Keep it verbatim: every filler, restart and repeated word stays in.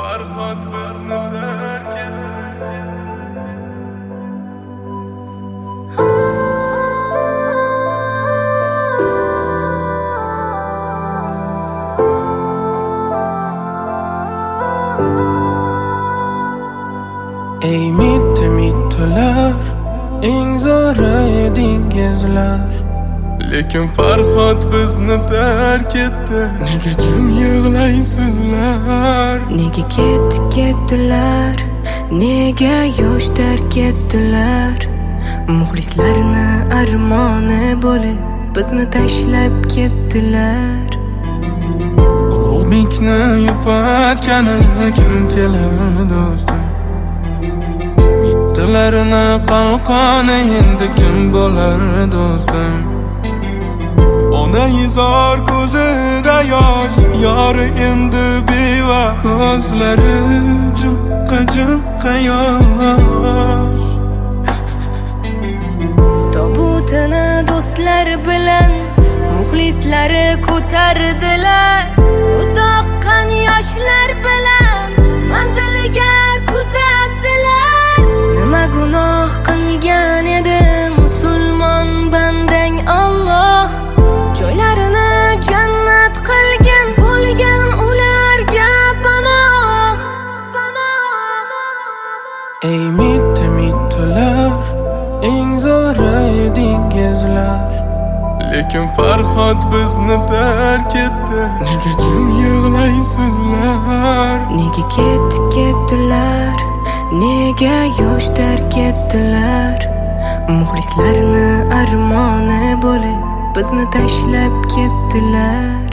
Farhod bizni tark etdi. Ey mitti mittilar, eng zo'ri edingizlar. Lekin Farhod bizni tark etdi. Nega jim yig'laysizlar? Nega ketdi ketdilar? Nega yosh tark etdilar? Muxlislarni armoni bo'lib bizni tashlab ketdilar. Ulug'bekni yupatgani kim kelar do'stim? Mittilarni qalqoni endi kim bo'lar do'stim? Ona izor ko'zida yosh, yori endi beva, ko'zlari juqqa-juqqa yosh. Tobutini do'stlar bilan muxlislari ko'tardilar. Ko'zda oqqan yoshlar bilan manziliga kuzatdilar. Nima gunoh qilgan edi musulmon bandang Alloh? Joylarini jannat qilgan bo'lgan ularga panoh. Ey mitti mittilar, eng zo'ri edingizlar. Lekin Farhod bizni tark etdi. Nega jim yig'laysizlar? Nega ketdi ketdilar? Nega yosh tark etdilar? Muxlislarni armoni bo'lib bizni tashlab ketdilar.